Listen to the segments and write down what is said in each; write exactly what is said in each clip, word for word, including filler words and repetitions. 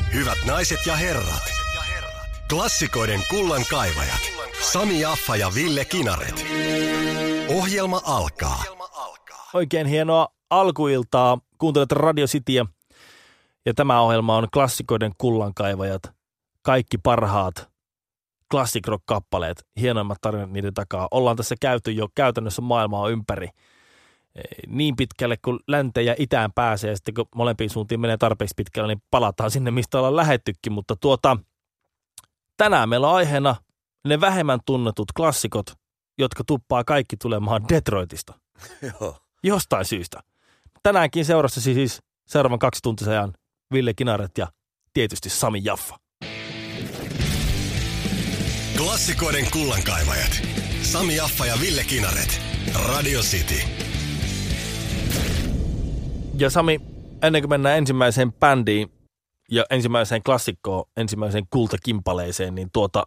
Hyvät naiset ja herrat, klassikoiden kullankaivajat Sami Jaffa ja Ville Kinaret. Ohjelma alkaa. Oikein hienoa alkuiltaa. Kuuntelet Radio Cityä ja tämä ohjelma on klassikoiden kullankaivajat. Kaikki parhaat classic rock-kappaleet, hienoimmat tarinat niiden takaa. Ollaan tässä käyty jo käytännössä maailmaa ympäri. Niin pitkälle kuin länteen ja itään pääsee, ja sitten kun molempiin suuntiin menee tarpeeksi pitkälle, niin palataan sinne, mistä ollaan lähettykin. Mutta tuota, tänään meillä on aiheena ne vähemmän tunnetut klassikot, jotka tuppaa kaikki tulemaan Detroitista. Joo. Jostain syystä. Tänäänkin seurassa siis seuraavan kaksi tuntia ajan Ville Kinaret ja tietysti Sami Jaffa. Klassikoiden kullankaivajat Sami Jaffa ja Ville Kinaret. Radio City. Ja Sami, ennen kuin mennään ensimmäiseen bändiin ja ensimmäiseen klassikkoon, ensimmäiseen kultakimpaleeseen, niin tuota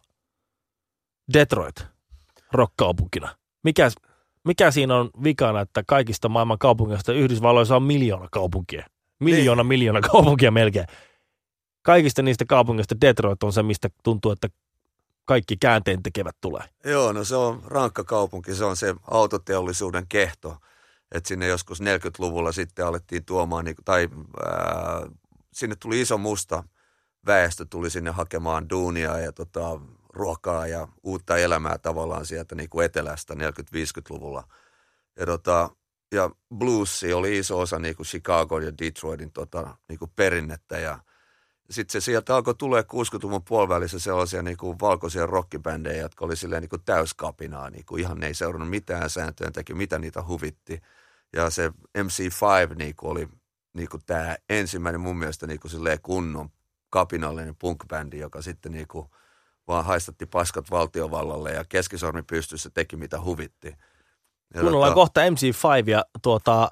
Detroit rockkaupunkina. Mikä, mikä siinä on vikana, että kaikista maailman kaupungeista Yhdysvalloissa on miljoona kaupunkia. Miljoona, niin. miljoona kaupunkia melkein. Kaikista niistä kaupungeista Detroit on se, mistä tuntuu, että kaikki käänteen tekevät tulee. Joo, no se on rankka kaupunki. Se on se autoteollisuuden kehto. Että sinne joskus neljäkymmentäluvulla sitten alettiin tuomaan, tai ää, sinne tuli iso musta väestö, tuli sinne hakemaan duunia ja tota, ruokaa ja uutta elämää tavallaan sieltä niin kuin etelästä neljäkymmentä-viisikymmentäluvulla. Ja, tota, ja bluesi oli iso osa niin kuin Chicago ja Detroitin tota, niin kuin perinnettä. Ja sitten se sieltä alkoi tulee kuusikymmentäluvun puolivälissä sellaisia niin kuin valkoisia rockibändejä, jotka oli silleen niin kuin täyskapinaa. Niin kuin ihan ne ei seurannut mitään sääntöjä, teki mitä niitä huvitti. Ja se M C viisi niin kuin oli niin kuin tämä ensimmäinen mun mielestä niin kuin silleen kunnon kapinallinen punk-bändi, joka sitten niin kuin vaan haistatti paskat valtiovallalle ja keskisormi pystyssä teki mitä huvitti. Kun ollaan kohta M C viisi ja tuota,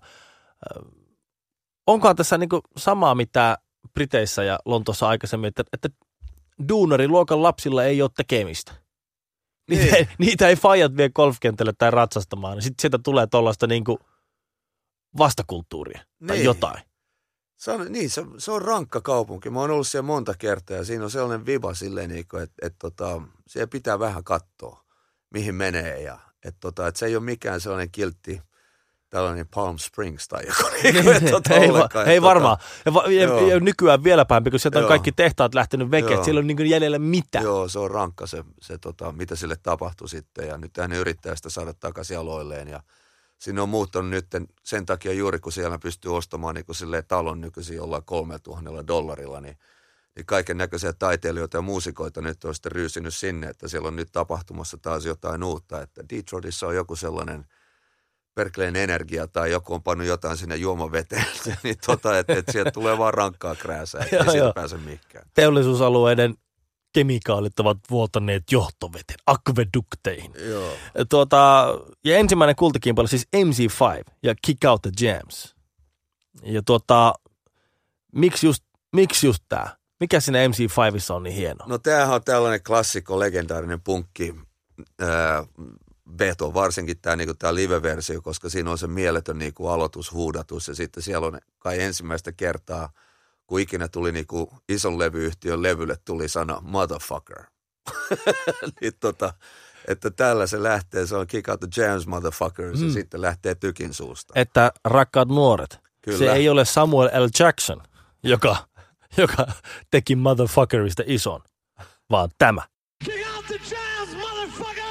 onkohan tässä niin kuin samaa mitä Briteissä ja Lontoossa aikaisemmin, että, että duunariluokan lapsilla ei ole tekemistä. Niitä ei, niitä ei faijat vie golfkentälle tai ratsastamaan. Sitten sieltä tulee tuollaista niin kuin vastakulttuuria tai niin. jotain. Se on, niin, se, se on rankka kaupunki. Mä oon ollut siellä monta kertaa ja siinä on sellainen viba silleen, niin että et, tota, siellä pitää vähän katsoa, mihin menee. Ja, et, tota, et se ei ole mikään sellainen kiltti, tällainen Palm Springs tai joku. Niin, tota, ei ollenkaan, ei tota, varmaan. Ja, ja, ja nykyään vielä päin, kun sieltä on joo. kaikki tehtaat lähtenyt veke, että siellä on niin jäljellä mitään. Joo, se on rankka se, se tota, mitä sille tapahtui sitten. Ja nyt hän yrittää sitä saada takaisin aloilleen ja sinne on muuttanut nyt sen takia juuri, kun siellä pystyy ostamaan niin kuin talon nykyisin jollain kolmetuhatta dollarilla, niin, niin kaiken näköisiä taiteilijoita ja muusikoita nyt on sitten ryysinyt sinne, että siellä on nyt tapahtumassa taas jotain uutta, että Detroitissa on joku sellainen perkeleen energia tai joku on pannut jotain sinne juomaveteen, niin tota, että et sieltä tulee vaan rankkaa krääsää, että ei sieltä pääse mihinkään. Teollisuusalueiden kemikaalit ovat vuotaneet johtoveten, akvedukteihin. Joo. Tuota, ja ensimmäinen kultakimpale siis M C viisi ja Kick Out the Jams. Ja tuota, miksi just, miksi just tää? Mikä siinä M C viisi on niin hieno? No tämähän on tällainen klassikko, legendaarinen punkki ää, veto, varsinkin tämä niinku, live-versio, koska siinä on se mieletön niinku, aloitushuudatus ja sitten siellä on kai ensimmäistä kertaa kun ikinä tuli niinku ison levyyhtiön levylle tuli sana motherfucker. niin tota, että tällä se lähtee, se on Kick Out the Jams motherfuckers mm. ja sitten lähtee tykin suusta. Että rakkaat nuoret, Kyllä. se ei ole Samuel L. Jackson, joka, joka teki motherfuckerista ison, vaan tämä. Kick out the jams, motherfucker!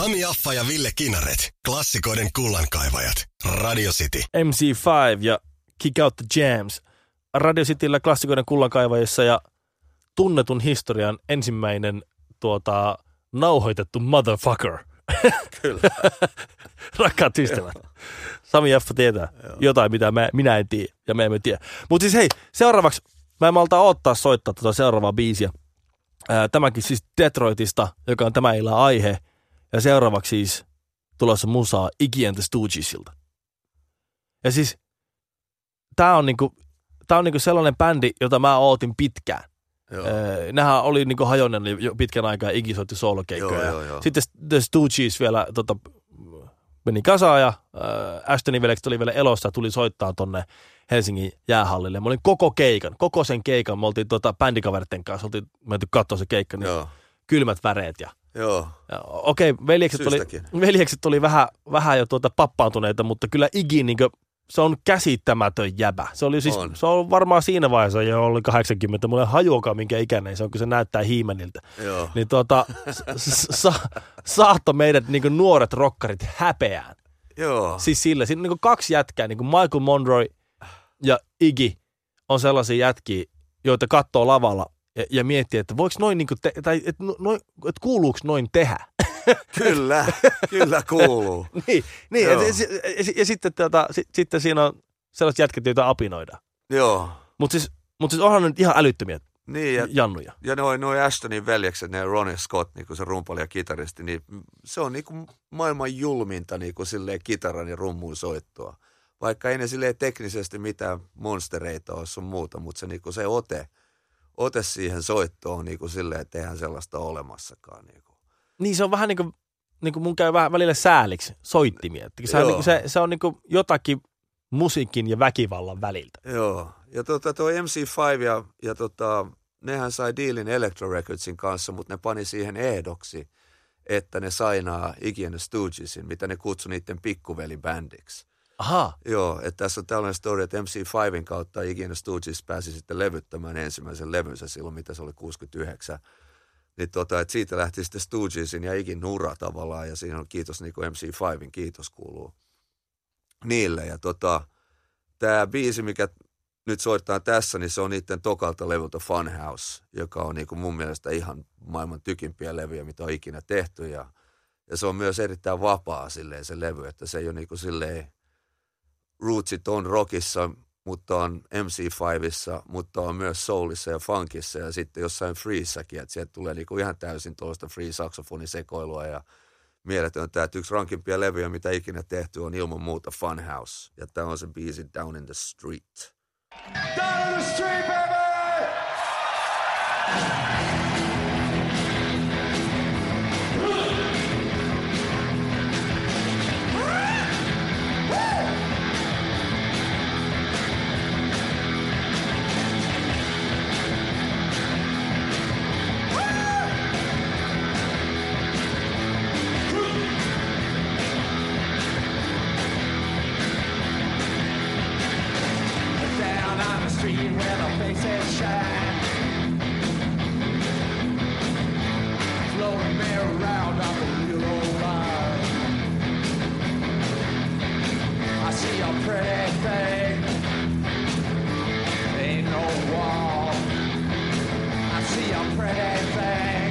Sami Affa ja Ville Kinaret. Klassikoiden kullankaivajat. Radio City. M C viisi ja Kick Out the Jams. Radio Cityllä klassikoiden kullankaivajissa ja tunnetun historian ensimmäinen tuota, nauhoitettu motherfucker. Kyllä. Rakkaat ystävät. Sami Affa tietää Joo. jotain, mitä mä, minä en tiedä ja me emme tiedä. Mutta siis hei, seuraavaksi mä en malta odottaa soittaa tuota seuraavaa biisiä. Ää, tämäkin siis Detroitista, joka on tämä illan aihe. Ja seuraavaksi siis tulossa musaa Iggy and the Stoogesilta. Ja siis tää on niinku, tää on niinku sellainen bändi, jota mä ootin pitkään. Öö, nehän oli niinku hajonneet jo pitkän aikaa, Iggy soitti soolokeikkoja. Joo, joo, joo. Sitten The Stooges vielä tota, meni kasaan ja äh, Ashtonin veljekset oli vielä elossa ja tuli soittaa tonne Helsingin jäähallille. Mä olin koko keikan, koko sen keikan. Me oltiin tota, bändikaverten kanssa, oltiin menty katsoa se keikka, niin joo. kylmät väreet. Ja, joo. ja, okei, okay, veljekset, oli, veljekset oli vähän, vähän jo tuota pappaantuneita, mutta kyllä Iggy niinku, se on käsittämätön jäbä. Se oli siis, on. se on varmaan siinä vaiheessa jo oli kahdeksankymmentä. Mulla ei hajuakaan minkä ikäinen se on, kun se näyttää He-Manilta. Joo. Niin tuota, sa, saatto meidät niinku nuoret rockarit häpeään. Joo. Siis sillä, siinä on niinku kaksi jätkää, niinku Michael Monroe ja Iggy on sellaisia jätkiä, joita katsoo lavalla ja, ja miettii, että voiko noin niinku, te, tai että no, et kuuluuko noin tehdä? Kyllä, kyllä kuuluu. niin, niin ja, ja, ja, ja sitten, tuota, sit, sitten siinä on sellaiset jätkät, joita apinoidaan. Joo. Mutta siis, mut siis onhan ne nyt ihan älyttömiä niin, ja, jannuja. Ja noin noi Ashtonin veljekset, ne Ronnie Scott, niin kuin se rumpali ja kitaristi, niin se on niin kuin maailman julminta niin kuin silleen kitaran ja rummuun soittoa. Vaikka ei ne silleen teknisesti mitään monstereita ole sun muuta, mutta se, niin kuin se ote, ote siihen soittoon niin kuin silleen, että eihän sellaista ole olemassakaan. Niin, kuin. niin se on vähän niin kuin, niin kuin mun käy vähän välillä sääliksi soittimia. Se on, niin kuin, se, se on niin kuin jotakin musiikin ja väkivallan väliltä. Joo, ja tota, tuo M C viisi ja, ja tota, nehän sai dealin Electro Recordsin kanssa, mutta ne pani siihen ehdoksi, että ne sainaa Iggy and the Stoogesin, mitä ne kutsui niiden pikkuvelibändiksi. Aha. Joo, että tässä on tällainen story, että M C viiden kautta Iggy and the Stooges pääsi sitten levyttämään ensimmäisen levynsä silloin, mitä se oli kuusikymmentäyhdeksän. Niin tota, että siitä lähti sitten Stoogesin ja Iggyn ura tavallaan, ja siinä on kiitos niin kuin M C viiden, kiitos kuuluu niille. Ja tota, tämä biisi, mikä nyt soittaa tässä, niin se on niiden tokalta levyltä Funhouse, joka on niin kuin mun mielestä ihan maailman tykimpiä levyjä, mitä on ikinä tehty. Ja, ja se on myös erittäin vapaa silleen se levy, että se ei ole niin kuin silleen rootsit on rockissa, mutta on M C viidessä, mutta on myös soulissa ja funkissa ja sitten jossain freessäkin, että sieltä tulee niinku ihan täysin tuollaista free-saksofonisekoilua ja mieletöntä, että yksi rankimpia levyjä, mitä ikinä tehty, on ilman muuta Funhouse. Ja tämä on se biisi Down in the Street. Down in the street, baby! Where the faces shine, floating me around on the real old line. I see a pretty thing, ain't no wall. I see a pretty thing,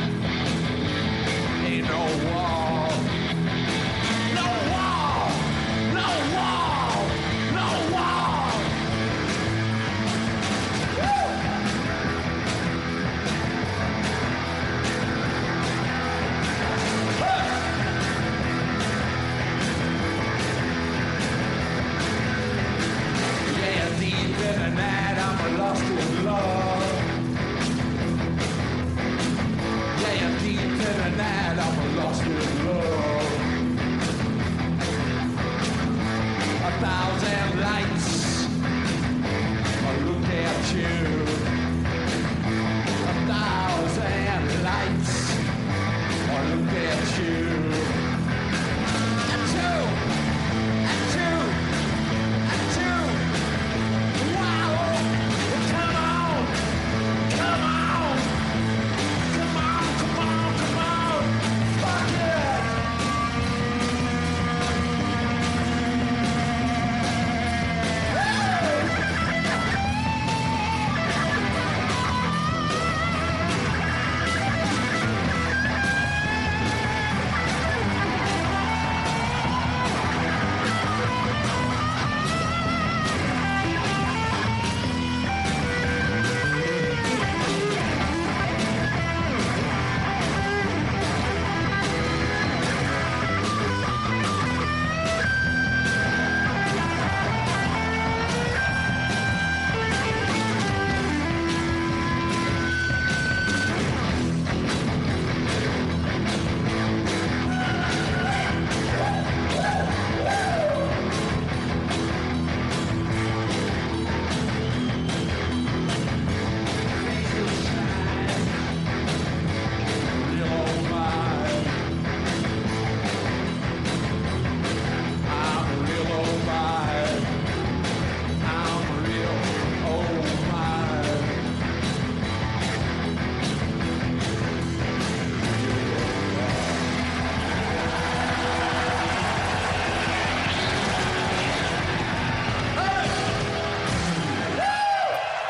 ain't no wall. No wall, no wall, no wall.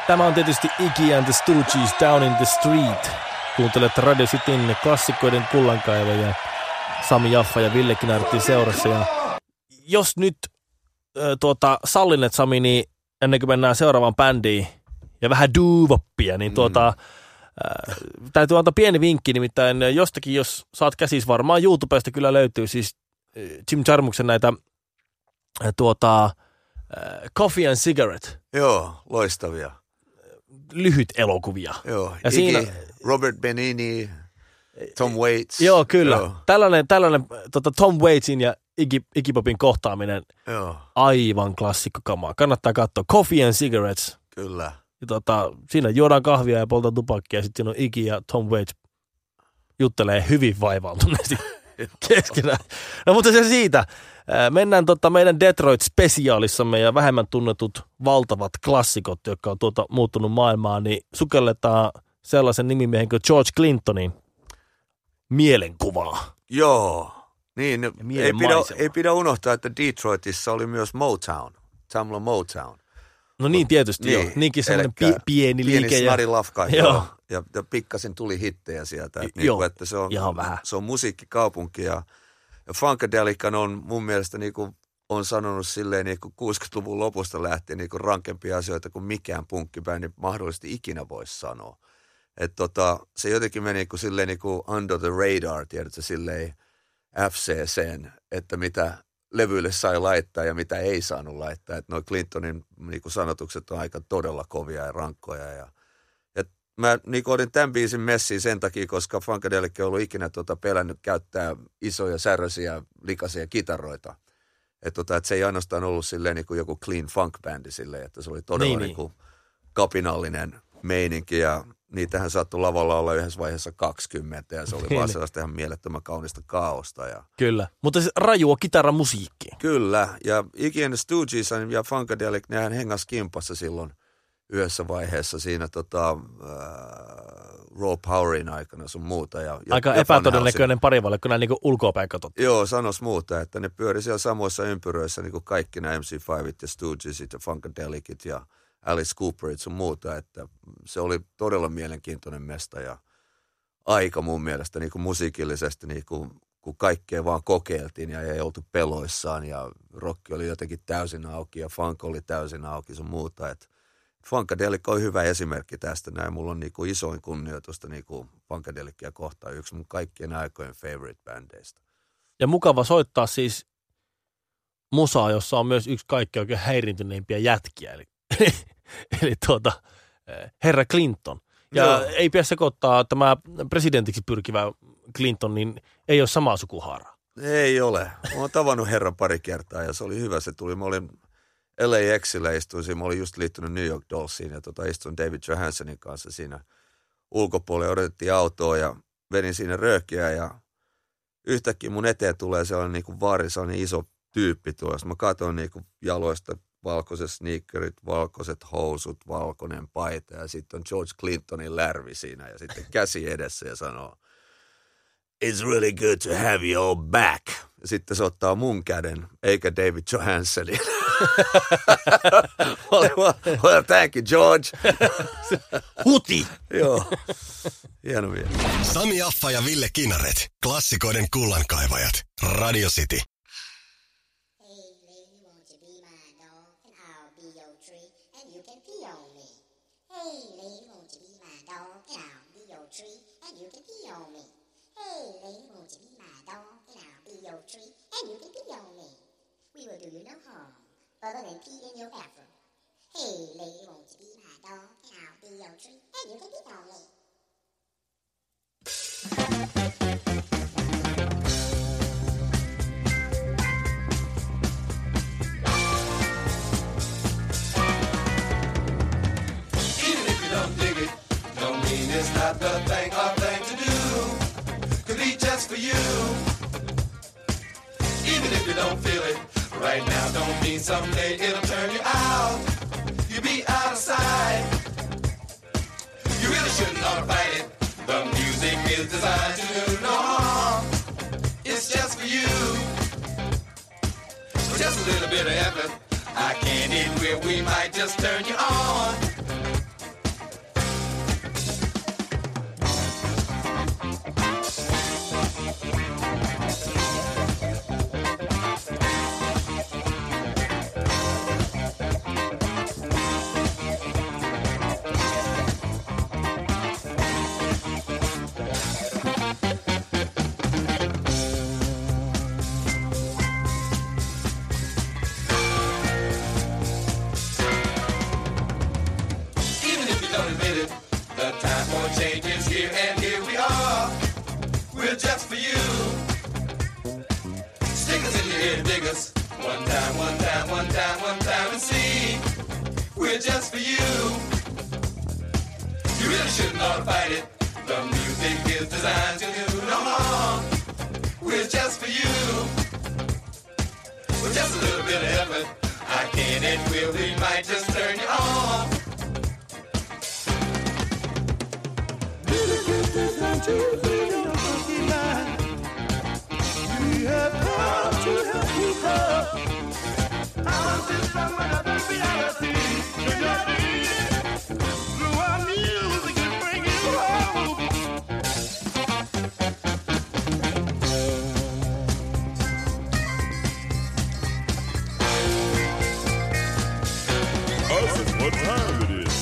Tämä on tietysti Iggy and the Stooges Down in the Street. Kuuntelet Radio Cityn klassikoiden kullankaivoja, Sami Jaffa ja Ville Kinartin seurassa. Ja jos nyt äh, tuota, sallinet, Sami, niin ennen kuin mennään seuraavaan bändiin ja vähän doo-woppia, niin tuota, äh, täytyy antaa pieni vinkki, nimittäin jostakin, jos saat käsis varmaan YouTubesta kyllä löytyy siis äh, Jim Jarmuksen näitä äh, tuota, äh, Coffee and Cigarette. Joo, loistavia. Lyhyt elokuvia. Joo, ja Iggy, siinä, Robert Benigni, Tom Waits. Joo, kyllä. Joo. Tällainen, tällainen tota Tom Waitsin ja Iggy, Iggy Popin kohtaaminen, joo. Aivan klassikkokamaa. Kannattaa katsoa. Coffee and Cigarettes. Kyllä. Ja tota, siinä juodaan kahvia ja poltaan tupakkia, ja sitten siinä on Iggy ja Tom Waits juttelee hyvin vaivautuneesti keskenään. No mutta se siitä. Mennään tota meidän Detroit-spesiaalissamme ja vähemmän tunnetut valtavat klassikot, jotka on tuota muuttunut maailmaan, niin sukelletaan sellaisen nimimiehen kuin George Clintonin mielenkuvaa. Joo, niin ei pidä, ei pidä unohtaa, että Detroitissa oli myös Motown, Tamla Motown. No niin, tietysti niin, joo. Niinkin semmoinen pi- pieni liike. Pieni snari lafka, joo. joo. Ja, ja pikkasen tuli hittejä sieltä. Että, joo, niin kuin, että se on, ihan vähän. Se on musiikkikaupunki ja, ja Funkadelican on mun mielestä niin kuin on sanonut silleen niin kuin kuusikymmentäluvun lopusta lähtien niin kuin rankempia asioita kuin mikään punkkibändi mahdollisesti ikinä voisi sanoa. Että tota, se jotenkin meni niin kuin silleen niin kuin under the radar, tiedätkö, silleen F C C:n, että mitä levyille sai laittaa ja mitä ei saanut laittaa. Että noi Clintonin niin kuin sanotukset on aika todella kovia ja rankkoja. Ja, ja mä niin kuin otin tämän biisin messiin sen takia, koska Funkadelic on ollut ikinä tota, pelännyt käyttää isoja, säröisiä, likaisia kitaroita. Että tota, et se ei ainoastaan ollut silleen niin kuin joku clean funk-bändi silleen, että se oli todella niin, niin kuin kapinallinen meininki ja niitähän saattoi lavalla olla yhdessä vaiheessa kaksikymmentä ja se oli vaan sellaista ihan mielettömän kaunista kaaosta. Ja kyllä, mutta se rajua kitaramusiikki. Kyllä, ja Iggy and the Stooges ja Funkadelic, nehän hengas kimpassa silloin yhdessä vaiheessa siinä tota, äh, Raw Powerin aikana sun muuta. Ja, aika ja epätodennäköinen parivalle, kun näin niin ulkoapäin katsottu. Joo, sanois muuta, että ne pyöri siellä samoissa ympyröissä niin kuin kaikki nämä M C viisi ja Stoogesit ja Funkadelicit ja Alice Cooperit sun muuta, että se oli todella mielenkiintoinen mesta ja aika mun mielestä niin kuin musiikillisesti, niin kuin, kun kaikkea vaan kokeiltiin ja ei oltu peloissaan ja rock oli jotenkin täysin auki ja funk oli täysin auki sun muuta, että Funkadelic on hyvä esimerkki tästä näin. Mulla on niin kuin isoin kunnioitusta niin kuin Funkadelicia kohtaan, yksi mun kaikkien aikojen favorite-bändeistä. Ja mukava soittaa siis musaa, jossa on myös yksi kaikkein oikein häiriintyneimpiä jätkiä, eli Eli tuota, herra Clinton. Ja joo, ei pidä sekoittaa tämä presidentiksi pyrkivä Clinton, niin ei ole samaa sukuhaaraa. Ei ole. Olen tavannut herran pari kertaa ja se oli hyvä. Se tuli, mä olin L A Xillä istuin, mä olin just liittynyt New York Dollsiin ja tota, istuin David Johansonin kanssa siinä ulkopuolella. Odotettiin autoa ja vedin siinä röökiä ja yhtäkkiä mun eteen tulee sellainen niin kuin vaari, sellainen iso tyyppi tuossa. Mä katson niin kuin jaloista valkoiset sneakerit, valkoiset housut, valkoinen paita ja sitten on George Clintonin lärvi siinä ja sitten käsi edessä ja sanoo, it's really good to have you back. Ja sitten se ottaa mun käden, eikä David Johansonin. Well, thank you, George. Huti! Joo, hieno vielä. Sami Jaffa ja Ville Kinaret, klassikoiden kullankaivajat, Radio City. Other than pee in your bathroom. Hey, lady, won't you be my dog? And I'll be your tree, and you can pee on me. Even if you don't dig it, don't mean it's not the thing or thing to do. Could be just for you. Even if you don't feel it right now, don't mean someday it'll turn you out. You'll be out of sight. You really shouldn't ought to fight it. The music is designed to do no harm. It's just for you. So just a little bit of effort. I can't end where we might just turn you on. don't admit it, the time for change is here, and here we are. We're just for you. Stick us in your ear, dig us. One time, one time, one time, one time, and see. We're just for you. You really shouldn't ought to fight it. The music is designed to do no harm. We're just for you. With just a little bit of effort, I can and will, we might just turn you on. We have come to help you grow. Our system and other reality. Through our music and bring you home. Cousin, what time it is?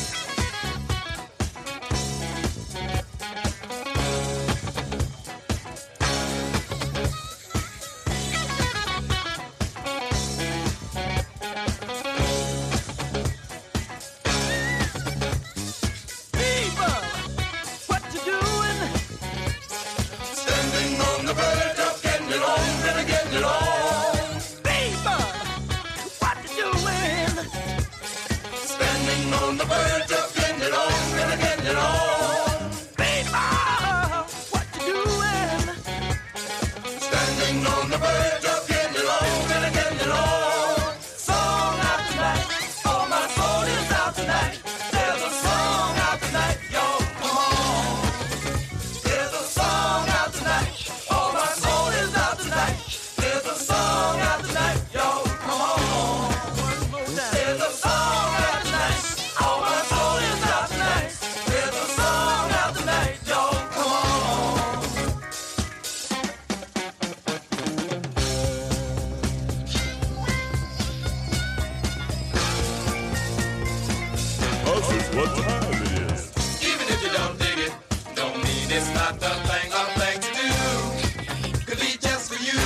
What time it is? Even if you don't dig it, don't mean it's not the thing or thing to do. Could be just for you.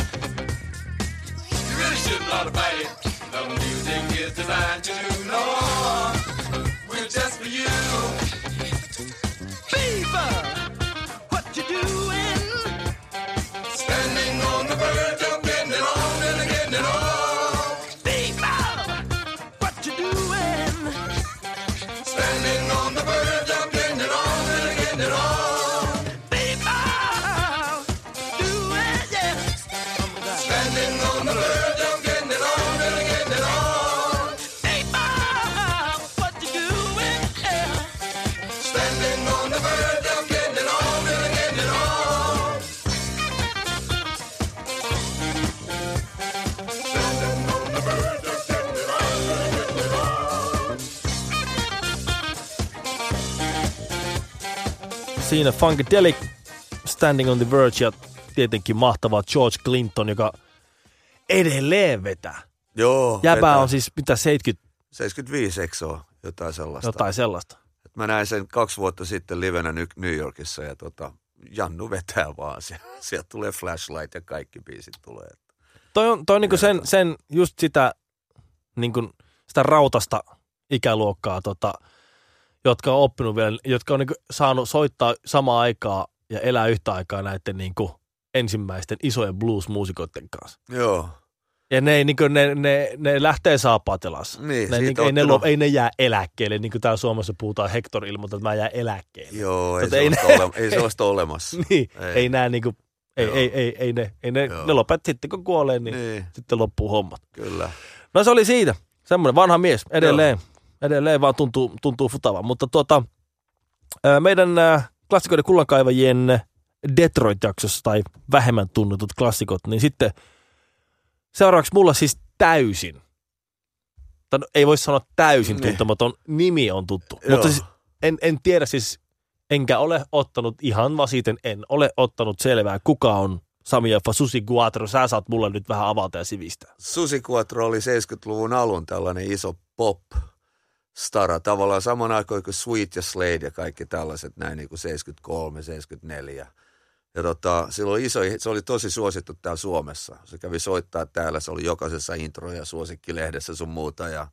You really shouldn't ought to fight it. The music is designed to do no harm. We're just for you. Fever, what you doing? Standing on the verge of getting it on and getting it on. Fever, what you doing? Standing on the verge of getting it on and getting it on. Fever, do it, yeah. Standing on the verge of getting it on and getting it on. Fever, what you doing? Yeah. Standing on the verge of getting it on and getting it on. Standing on the verge of getting it on and getting it on. Siinä Funkadelic, Standing on the Verge ja tietenkin mahtava George Clinton, joka edelleen vetää. Joo. Jäbä vetää. on siis mitä seitsemänkymmentä, seitsemänkymmentäviisi eksoa, jotain sellaista. jotain sellaista. Et mä näin sen kaksi vuotta sitten livenä New Yorkissa ja tota, Jannu vetää vaan. Sieltä sieltä tulee Flashlight ja kaikki biisit tulee. Toi on, toi on niinku sen, sen just sitä, niinku, sitä rautasta ikäluokkaa, tota, jotka on oppinut vielä, jotka on niinku saanut soittaa samaan aikaa ja elää yhtä aikaa näiden niinku ensimmäisten isojen blues-muusikoiden kanssa. Joo. Ja ne, niinku, ne, ne, ne lähtee saapatelassa. Niin, ne, siitä niinku, ei, ne, ottanut- lo- ei ne jää eläkkeelle, niin kuin täällä Suomessa puhutaan, Hector ilmoittaa, että mä jään eläkkeelle. Joo, ei Mutta ei sellaista, ne- ole, ei sellaista olemassa. Niin, ei, Ei. ei nää niinku, ei, Joo. ei, ei, ei ne, ei ne, Joo. ne lopet sitten kun kuolee, niin, Niin, sitten loppuu hommat. kyllä. No se oli siitä, semmoinen vanha mies, edelleen, edelleen vaan tuntuu, tuntuu futavan, mutta tuota, ää, meidän ää, klassikoiden kullankaivajien Detroit-jaksossa tai vähemmän tunnetut klassikot, niin sitten seuraavaksi mulla siis täysin, tai no, ei voi sanoa täysin Niin. tuntematon, nimi on tuttu, Joo. mutta siis en, en tiedä siis, enkä ole ottanut ihan vasiten, en ole ottanut selvää, kuka on Sami Jaffa Susi Quatro. Sä saat mulle nyt vähän avata ja sivistää. Susi Quatro oli seitsemänkymmentäluvun alun tällainen iso pop-stara. Tavallaan saman aikaan kuin Sweet ja Slade ja kaikki tällaiset näin niin kuin seitsemänkymmentäkolme seitsemänkymmentäneljä. Ja tota, silloin iso, se oli tosi suosittu täällä Suomessa. Se kävi soittaa täällä, se oli jokaisessa intro- ja suosikkilehdessä sun muuta. Ja,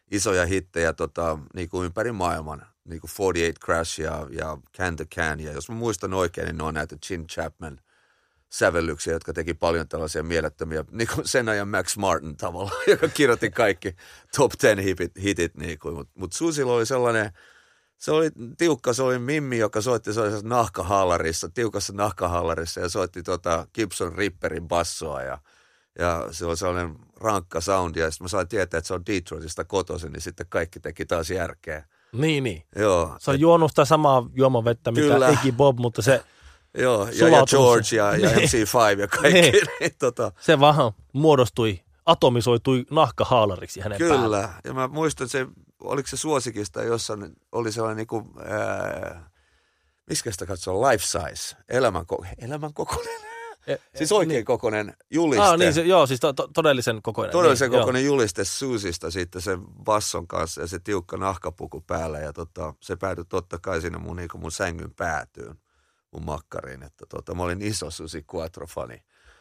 isoja hittejä tota, niin kuin ympäri maailman, niin kuin forty-eight Crash ja, ja Can the Can. Ja jos mä muistan oikein, niin ne on näitä Gene Chapman sävellyksiä, jotka teki paljon tällaisia mielettömiä, niin kuin sen ajan Max Martin tavallaan, joka kirjoitti kaikki top ten hitit. hitit niin Mutta mut Susilla oli sellainen, se oli tiukka, se oli Mimmi, joka soitti sellaisessa nahkahallarissa, tiukassa nahkahallarissa ja soitti tota Gibson Ripperin bassoa ja, ja se oli sellainen rankka soundi ja sitten mä sain tietää, että se on Detroitista kotoisin, niin sitten kaikki teki taas järkeä. Niin, niin. Joo. Se on juonut sitä samaa juomavettä, mitä Kyllä. Iggy Bob, mutta se Joo, ja, ja George ja, ja M C five ja kaikki. Niin. Niin, tota. Se vaan muodostui, atomisoitui nahkahaalariksi hänen päälle. Kyllä, ja mä muistan, se, oliko se suosikista jossain, oli sellainen niin kuin, ää, miskä sitä katsoo, life size, elämän, elämän kokoinen, E, siis oikein niin. kokoinen juliste. Ah, niin se, joo, siis to, to, todellisen kokoinen. Todellisen niin, kokoinen juliste Susista sitten sen basson kanssa ja se tiukka nahkapuku päällä ja tota, se päätyi totta kai sinne mun, niin kuin mun sängyn päätyyn, mun makkariin, että tota, mä olin iso Susi Quattro-fani.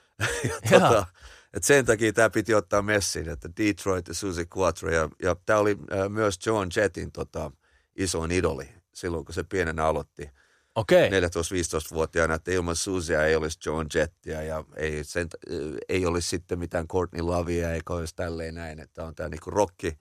ja tota, et sen takia tämä piti ottaa messiin, että Detroit ja Susi Quattro ja, ja tämä oli äh, myös Joan Jettin tota, isoin idoli silloin, kun se pienenä aloitti. Okei. neljätoista-viisitoista-vuotiaana, että ilman Susia ei olisi Joan Jettia ja ei, sen, ei olisi sitten mitään Courtney Lovea eikä olisi tälleen näin, että on tämä niinku rokki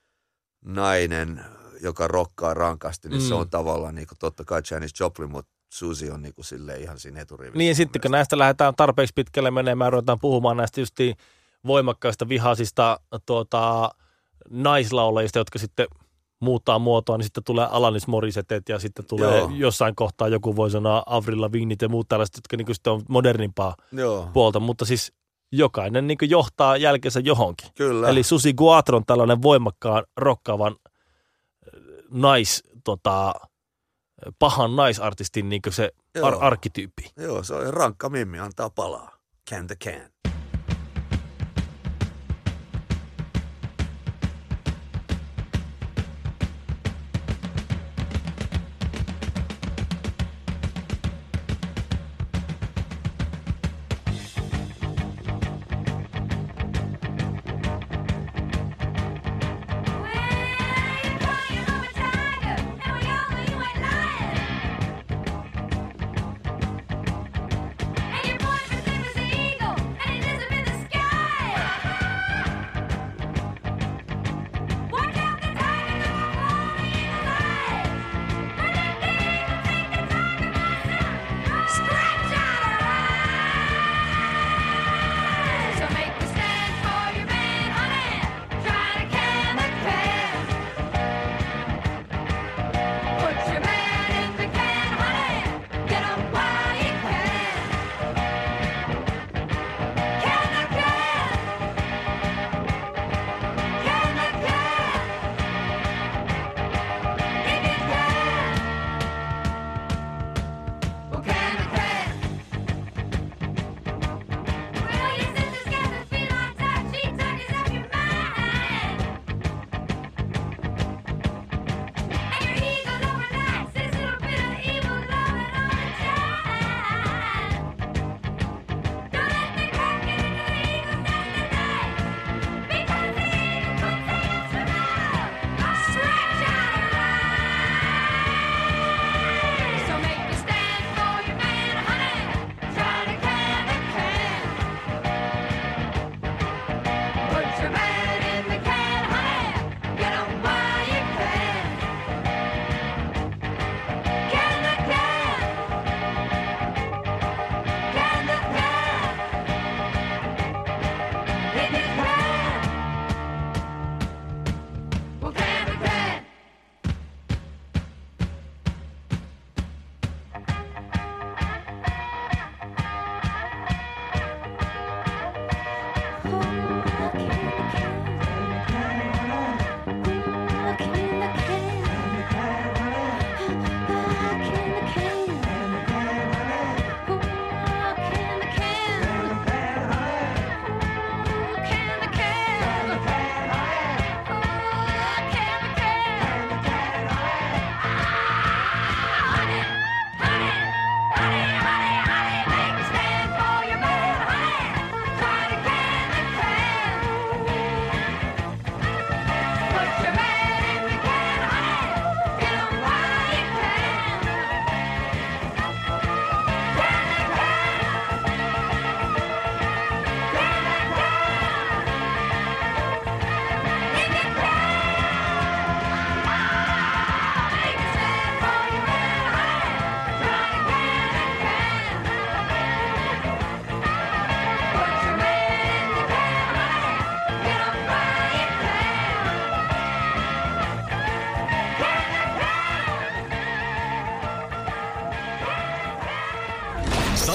nainen, joka rokkaa rankasti, niin mm. se on tavallaan niinku totta kai Janis Joplin, mutta Susi on niinku silleen ihan siinä eturivissä. Niin ja sitten kun näistä lähdetään tarpeeksi pitkälle menemään, ruvetaan puhumaan näistä justiin voimakkaista vihaisista tuota, naislaulajista, jotka sitten muuttaa muotoa, niin sitten tulee Alanis Morissettet ja sitten tulee Joo. jossain kohtaa joku voi sanoa Avril Lavigneit ja muut tällaiset, jotka niin sitten on modernimpaa Joo. puolta, mutta siis jokainen niin johtaa jälkeensä johonkin. Kyllä. Eli Susi Quattro on tällainen voimakkaan, rokkaavan nais, tota, pahan naisartistin niin se ar- arkkityyppi. Joo, se on rankka mimmi, antaa palaa. Can the can. And your boyfriend's name is Eagle, and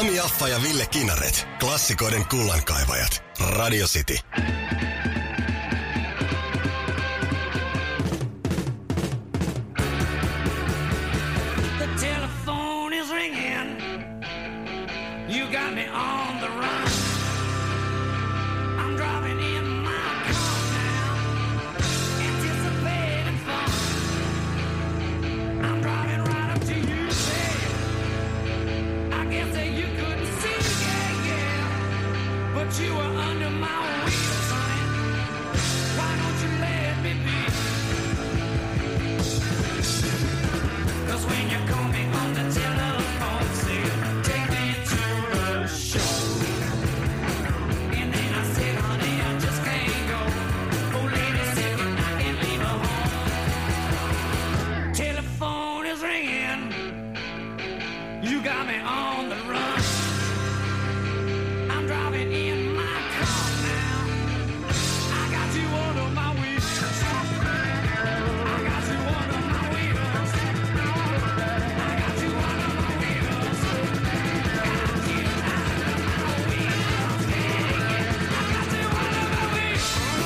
Sami Affa ja Ville Kinaret. Klassikoiden kullankaivajat. Radio City. The telephone is ringing. You got me on the run. I'm driving in my car now, anticipating fun. I'm driving right up to you, babe. I guess that you couldn't see, yeah, yeah, but you were under my wheels, honey. Why don't you let me be? 'Cause when you call me on the telephone, say, take me to the show. And then I said, honey, I just can't go. Oh, lady said, I can't leave her home. Telephone is ringing. You got me on the run. I'm driving in my car now. I got you under my wheels. I got you under my wheels. I got you under my wheels. Got you under my wheels. Yeah, yeah. I got you under my wheels.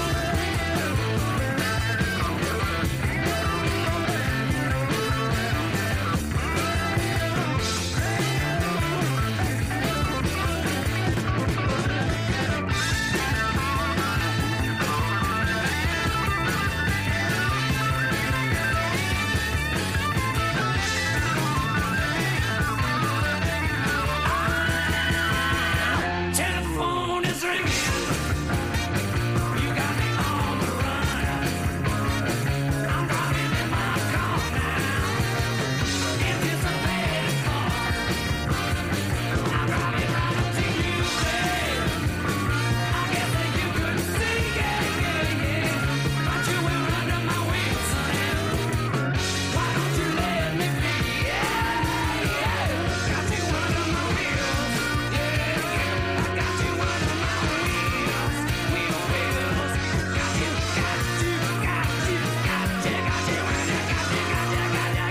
Telephone is ringing. You got me on the run. I'm driving in my car now. Anticipating fun. I'm driving right up to you, babe. I guess that you couldn't see, yeah, yeah, yeah, but you were under my wings, honey. Why don't you let me be? Yeah, yeah. Got you under my wheels. Yeah, yeah. I got you under my wheels. Wheel, wheels. Got you, got you, got you, got you, got you under, got you, got you, got you, got you, got you, got you, got you, got you, got you, got you, got you,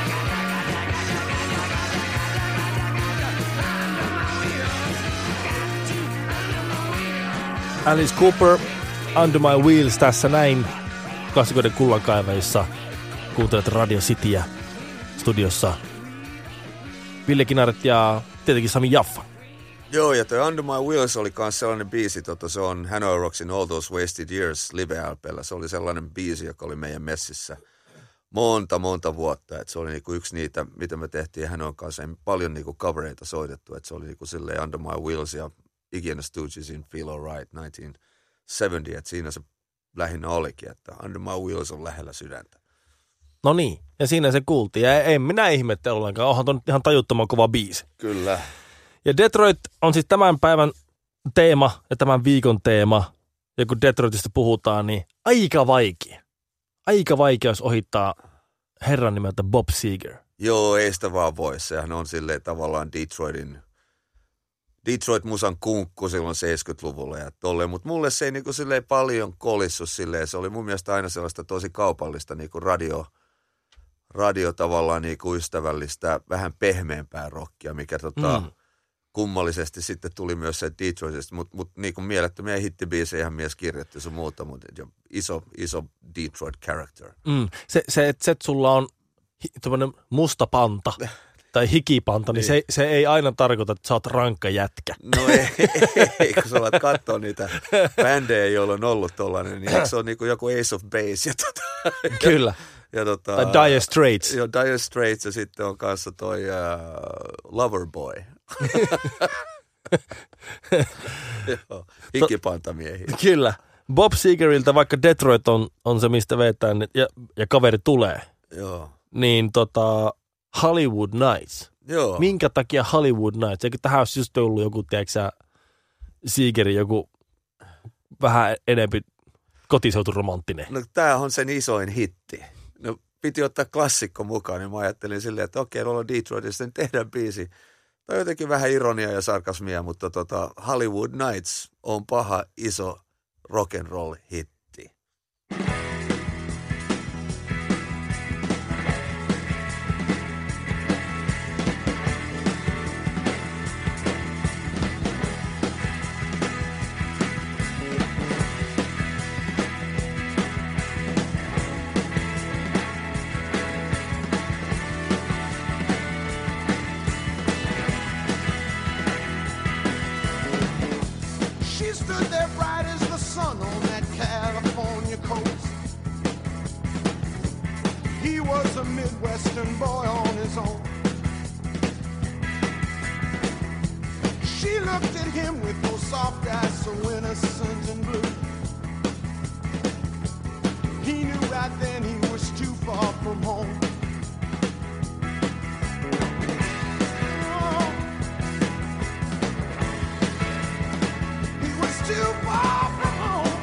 under my wheels. Got you under my wheels. Alice Cooper, Under My Wheels tässä näin. Klassikoiden kullankaivajissa. Kuuntelet Radio Cityä studiossa. Ville Kinaret ja tietenkin Sami Jaffa. Joo, ja toi Under My Wheels oli kans sellainen biisi, tota, se on Hanoi Rocksin All Those Wasted Years live-L P:llä. Se oli sellainen biisi, joka oli meidän messissä monta, monta vuotta. Et se oli niinku yksi niitä, mitä me tehtiin Hanoin kanssa. Ei paljon niinku covereita soitettu, että se oli niinku silleen Under My Wheels ja Iggy and the Stoogesin Feel Alright tuhatyhdeksänsataaseitsemänkymmentä. Et siinä se lähinnä olikin, että Under My Wheels on lähellä sydäntä. No niin, ja siinä se kuultiin. Ja en minä ihmettele ollenkaan, onhan ton ihan tajuttoman kova biisi. Kyllä. Ja Detroit on siis tämän päivän teema ja tämän viikon teema. Ja kun Detroitista puhutaan, niin aika vaikea. Aika vaikea, jos ohittaa herran nimeltä Bob Seger. Joo, ei sitä vaan voi. Sehän on silleen tavallaan Detroitin, Detroit-musan kunkku silloin seitsemänkymmentäluvulla ja tolleen. Mutta mulle se ei niinku silleen paljon kolissu silleen. Se oli mun mielestä aina sellaista tosi kaupallista niinku radio, radio tavallaan niinku ystävällistä, vähän pehmeämpää rockia, mikä tota... Mm. kummallisesti sitten tuli myös se Detroitista, mutta mut, niinku mielettömiä hittibiisejä mies kirjoitti sun muuta, mutta iso, iso Detroit character. Mm. Se, se, että et sulla on tuommoinen musta panta tai hikipanta, niin, niin. Se, se ei aina tarkoita, että sä oot rankka jätkä. No ei, ei kun sä alat katsoa niitä bändejä, joilla on ollut tollainen, niin eikö se on niinku joku Ace of Base? Ja tota, Kyllä. Ja tota, tai Dire Straits. Joo, Dire Straits ja sitten on kanssa toi uh, Loverboy. Joo, hikipantamiehiä. Kyllä. Bob Segeriltä, vaikka Detroit on, on se, mistä vetään ja, ja kaveri tulee, Joo. niin tota, Hollywood Nights. Joo. Minkä takia Hollywood Nights? Eikö tähän olisi just ollut joku, tiedätkö sä, Segerin joku vähän enempi kotiseuturomanttinen? No tää on sen isoin hitti. No piti ottaa klassikko mukaan, niin mä ajattelin silleen, että okei, ollaan Detroitissa, niin tehdään biisi. Tai jotenkin vähän ironiaa ja sarkasmia, mutta tota, Hollywood Nights on paha iso rock'n'roll hitti. was a Midwestern boy on his own. She looked at him with those soft eyes so innocent and blue. He knew right then he was too far from home. Oh, he was too far from home.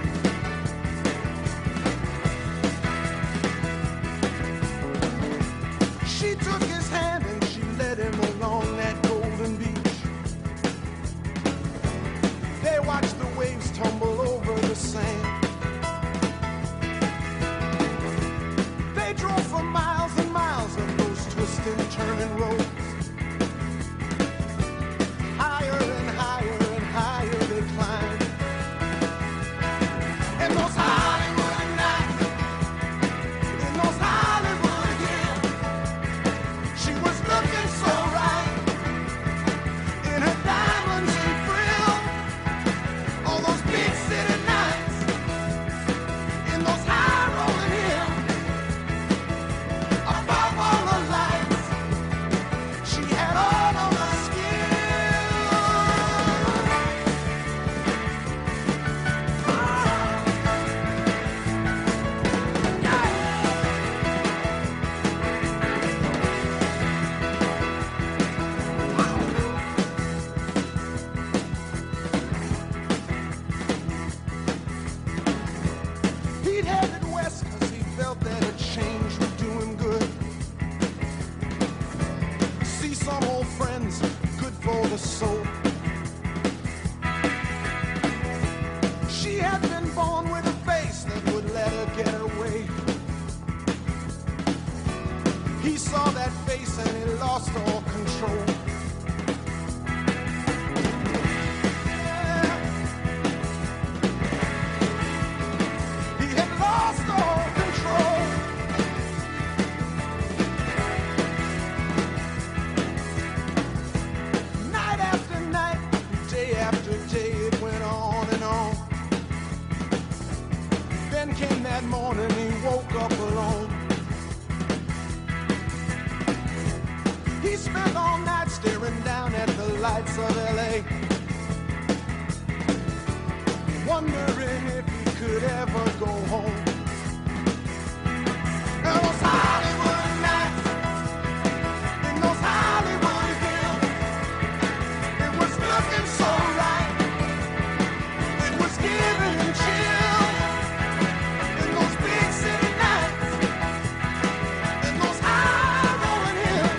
She took his hand and she led him along that golden beach. They watched the waves tumble over the sand. They drove for miles and miles on those twisting, turning roads. Higher and higher and higher they climbed. And those Hollywood nights, in those Hollywood hills, she was looking so right in her diamonds and frills. All those big city nights, in those high rolling hills, above all the lights, she had all of the skill. He'd headed west cause he felt that a change would do him good. See some old friends, good for the soul. She had been born with a face that would let her get away. He saw that face and he lost all control. Yeah. He had lost all control. Night after night, day after day, it went on and on. Then came that morning, he woke up alone. He spent all night staring down at the lights of L A, wondering if he could ever go home. And those Hollywood nights, in those Hollywood hills, it was looking so right, it was giving him chills. In those big city nights, in those high rolling hills,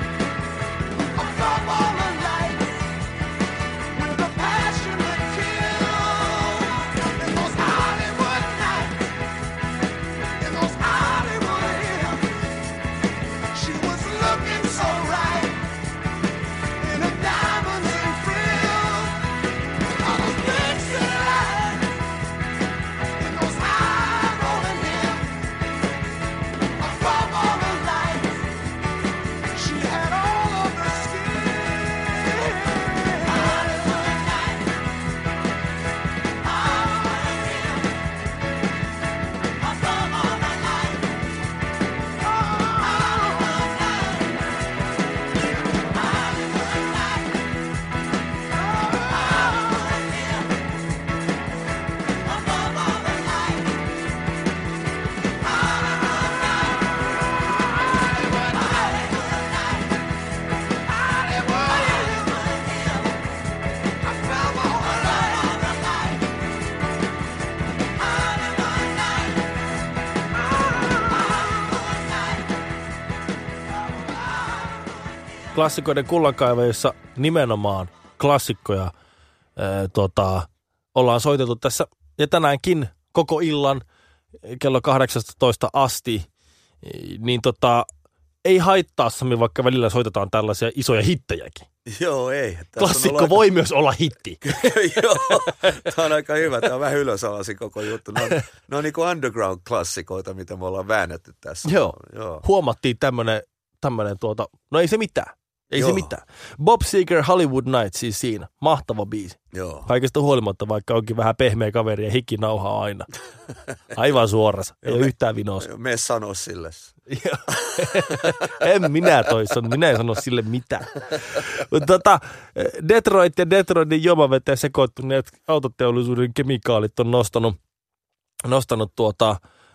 above all the lights, with a passion that kills. In those Hollywood nights, in those Hollywood hills, she was looking so right in her diamonds and frills. All those big city lights, in those high rolling hills, above all the lights, she had all of the skill. Hollywood nights, Hollywood hills, above all the lights, Hollywood nights, Hollywood nights, Hollywood hills, above all the lights, Hollywood nights, Hollywood, Hollywood nights, Hollywood hills, above all the lights, Hollywood nights, Klassikoiden kullankaivajissa nimenomaan klassikkoja ää, tota, ollaan soiteltu tässä ja tänäänkin koko illan kello kahdeksastatoista asti, niin tota, ei haittaa, Sami, vaikka välillä soitetaan tällaisia isoja hittejäkin. Joo, ei. Tässä on Klassikko ollut voi myös olla hitti. Joo, tämä on aika hyvä. Tämä on vähän ylösalaisin koko juttu. Ne on, ne on niin kuin underground-klassikoita, mitä me ollaan väännetty tässä. Joo. Joo. Huomattiin tämmönen, tämmönen tuota, no ei se mitään. Ei Joo. se mitään. Bob Seger, Hollywood Nights siis siinä. Mahtava biisi. Joo. Kaikesta huolimatta, vaikka onkin vähän pehmeä kaveri ja hiki nauhaa aina. Aivan suorassa. Ei ole yhtään vinossa. Me sano sille. En minä toissa, minä en sano sille mitään. Mutta tota, Detroit ja Detroitin juomaveteen sekoittuneet autoteollisuuden kemikaalit on nostanut, nostanut tuota,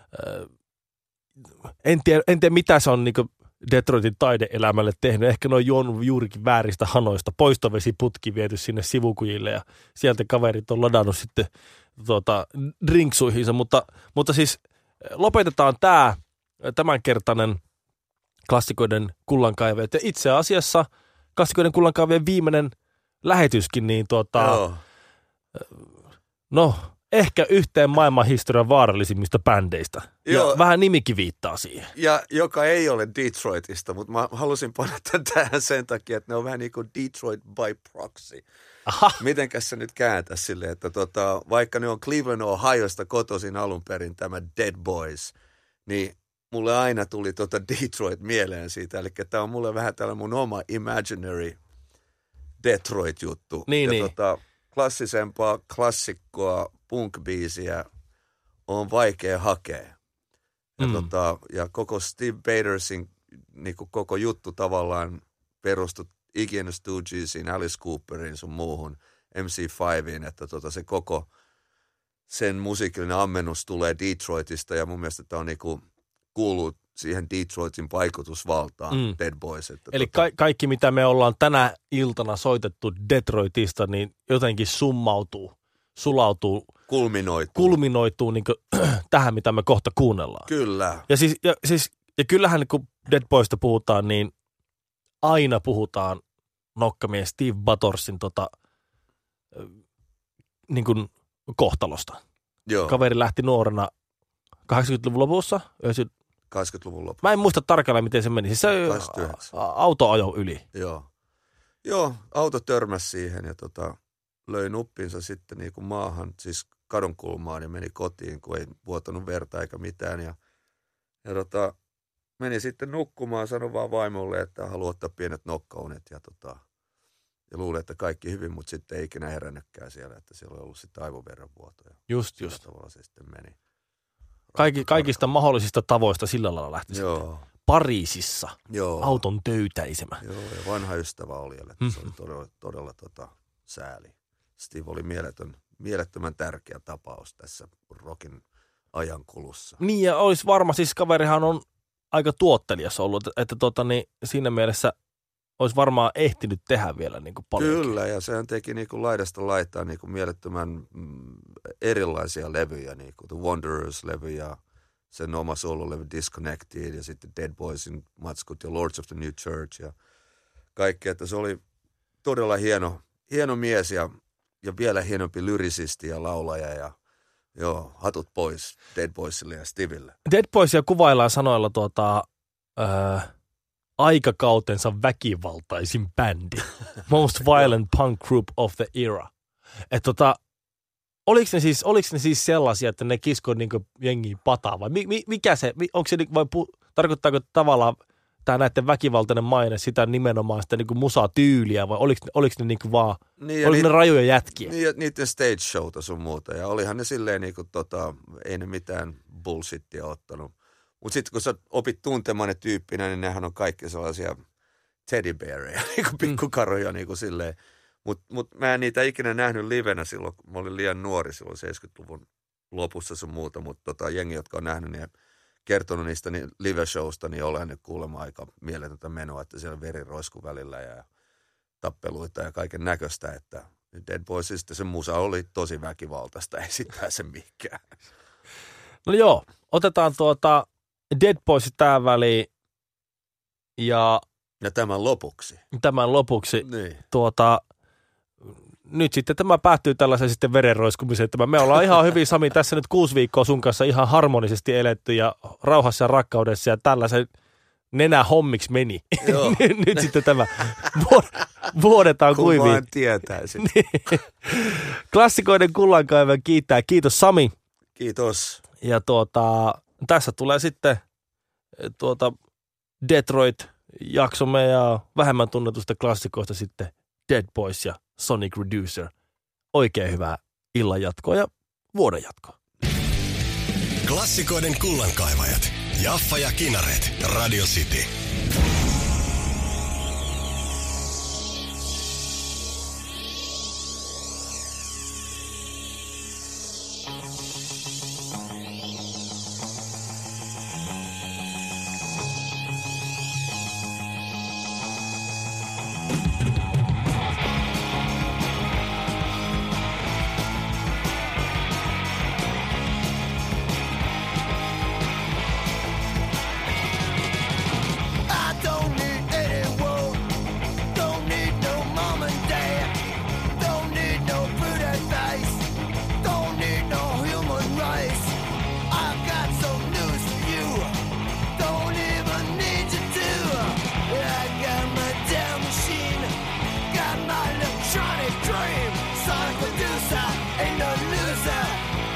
en tiedä, en tiedä mitä se on niinku Detroitin taideelämälle tehnyt. Ehkä ne on juonut juurikin vääristä hanoista. Poistovesiputki viety sinne sivukujille ja sieltä kaverit on ladannut sitten tuota, drinksuihinsa. Mutta, mutta siis lopetetaan tämä tämänkertainen klassikoiden kullankaivajat. Ja itse asiassa klassikoiden kullankaivajien viimeinen lähetyskin, niin tuota, Joo. no ehkä yhteen maailmanhistorian vaarallisimmista bändeistä. Joo. Ja vähän nimikin viittaa siihen. Ja joka ei ole Detroitista, mutta mä halusin panna tämän tähän sen takia, että ne on vähän niin kuin Detroit by proxy. Aha. Mitenkäs se nyt kääntää silleen, että tota, vaikka ne on Cleveland, Ohioista kotoisin alun perin tämä Dead Boys, niin mulle aina tuli tota Detroit mieleen siitä. Eli tämä on mulle vähän tällainen mun oma imaginary Detroit-juttu. Niin, ja niin. Tota, klassisempaa klassikkoa punk-biisiä on vaikea hakea. Ja, Mm. tota, ja koko Steve Badersin niin kuin koko juttu tavallaan perustui Iggy and the Stooges'iin, Alice Cooperiin sun muuhun, M C viiteen, että tota, se koko sen musiikillinen ammennus tulee Detroitista ja mun mielestä tämä on niinku kuuluu siihen Detroitin vaikutusvaltaan, Mm. Dead Boys. Että Eli tota, ka- kaikki, mitä me ollaan tänä iltana soitettu Detroitista, niin jotenkin summautuu, sulautuu, kulminoituu. kulminoituu niin tähän, mitä me kohta kuunnellaan. Kyllä. Ja, siis, ja, siis, ja kyllähän kun Dead Boysta puhutaan, niin aina puhutaan nokkamies Steve Battorsin tota, niin kuin kohtalosta. Joo, Kaveri lähti nuorena kahdeksankymmentäluvun lopussa. yhdeksänkymmentä kahdeksankymmentäluvun lopussa. Mä en muista tarkalleen, miten se meni. Siis se kahdeksankymmentäyhdeksän. a- auto ajo yli. Joo. Joo, auto törmäsi siihen ja tota, löi nuppinsa sitten niin kuin maahan, siis kadonkulmaan ja meni kotiin, kun ei vuotanut verta eikä mitään. Ja, ja tota, meni sitten nukkumaan, sanoi vaan vaimolle, että haluaa ottaa pienet nokkaunet ja, tota, ja luuli, että kaikki hyvin, mutta sitten ei ikinä herännytkään siellä, että siellä oli ollut sitten aivoverenvuotoja. Just, Sillä just. tavalla se sitten meni. Kaikki, kaikista mahdollisista tavoista sillä lailla lähti sitten. Joo, Pariisissa joo. auton töytäisemä. Joo, ja vanha ystävä oli, että se oli todella, todella tota, sääli. Steve oli mieletön, mielettömän tärkeä tapaus tässä rockin ajankulussa. Niin ja olisi varma, siis kaverihan on aika tuottelias ollut, että, että tota, niin siinä mielessä olisi varmaan ehtinyt tehdä vielä niin kuin paljon. Kyllä, ja sehän teki niin kuin laidasta laitaa niin kuin mielettömän mm, erilaisia levyjä, niin kuin The Wanderers-levy ja sen oma sololevy Disconnected ja sitten Dead Boysin matskut ja Lords of the New Church ja kaikkea, että se oli todella hieno, hieno mies ja, ja vielä hienompi lyrisisti ja laulaja ja joo, hatut pois Dead Boysille ja Steville. Dead Boysia kuvaillaan sanoilla tuota, öö, aikakautensa väkivaltaisin bändi. Most violent punk group of the era. Et tota, oliko ne siis, oliko ne siis sellaisia, että ne kiskoi niinku jengiä pataa vai mi, mi, mikä se, onko se, vai pu, tarkoittaako tavallaan tämä näiden väkivaltainen maine sitä nimenomaan sitä niinku musatyyliä vai oliko, oliko ne niinku vaan, Niin, ja oliko ne niit- rajoja jätkiä? Niin, ja niiden stage showta sun muuta. Ja olihan ne silleen niinku tota, ei ne mitään bullshittia ottanut. Mutta sitten kun sä opit tuntemaan ne tyyppinä, niin nehän on kaikki sellaisia teddy beareja, niinku pikkukaroja niinku silleen. Mutta mut mä en niitä ikinä nähnyt livenä silloin, kun mä olin liian nuori silloin seitsemänkymmentäluvun lopussa sun muuta. Mutta tota, jengi, jotka on nähnyt niin kertonut niistä niin live-showsta, niin olen nyt kuulemma aika mieletöntä menoa, että siellä veri roiskui välillä ja tappeluita ja kaiken näköistä, että Dead Boysista se musa oli tosi väkivaltaista, ei sit pääse mihinkään. No joo, otetaan tuota Dead Boys tähän väliin ja Ja tämän lopuksi. tämän lopuksi Niin. tuota, nyt sitten tämä päättyy tällaisen sitten verenroiskumiseen. Tämä me ollaan ihan hyvin, Sami, tässä nyt kuusi viikkoa sun kanssa ihan harmonisesti eletty ja rauhassa ja rakkaudessa ja tällaisen nenä hommiksi meni. Joo. Nyt sitten tämä vuod- vuodetaan Kun kuiviin. vaan tietäisit. Klassikoiden kullankaivan kiittää. Kiitos Sami. Kiitos. Ja tuota, tässä tulee sitten tuota Detroit-jaksomme ja vähemmän tunnetusta klassikoista sitten Dead Boys ja Sonic Reducer. Oikein hyvää illan jatkoa ja vuoden jatkoa. Klassikoiden kullankaivajat. Jaffa ja Kinaret, Radio City. I don't need anyone, don't need no mom and dad, don't need no pretty face, don't need no human race. I got some news for you, don't even need you to. I got my damn machine, got my electronic dream. Sonic producer, ain't no loser.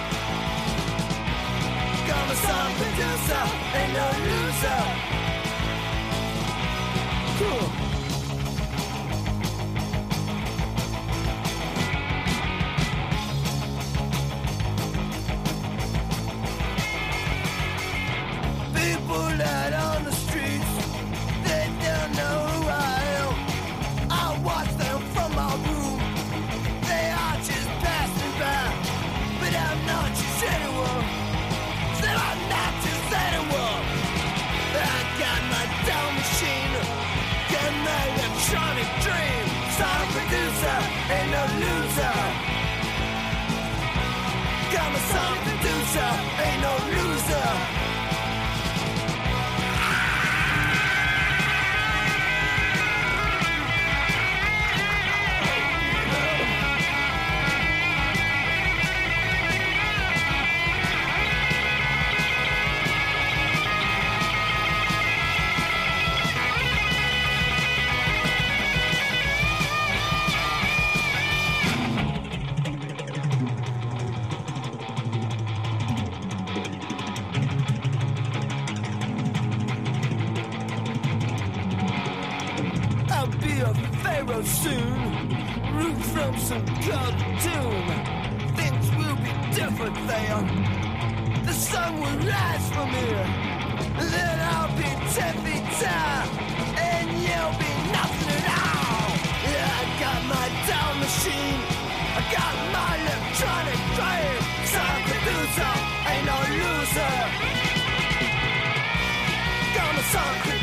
Got my sonic producer, ain't no loser. Cool. People out on the streets, they don't know who I am. I watch them from my room, they are just passing by. But I'm not just anyone, so I'm not just anyone. I got my down machine, got my electronic dream. Sonic producer, ain't no loser. Got my sonic producer, ain't no loser. I'll be a pharaoh soon, root from some cartoon. Things will be different there. The sun will rise from here. Then I'll be ten feet tall, and you'll be nothing at all. Yeah, I got my down machine, I got my electronic dream. Sound producer, ain't no loser. Got my sound producer.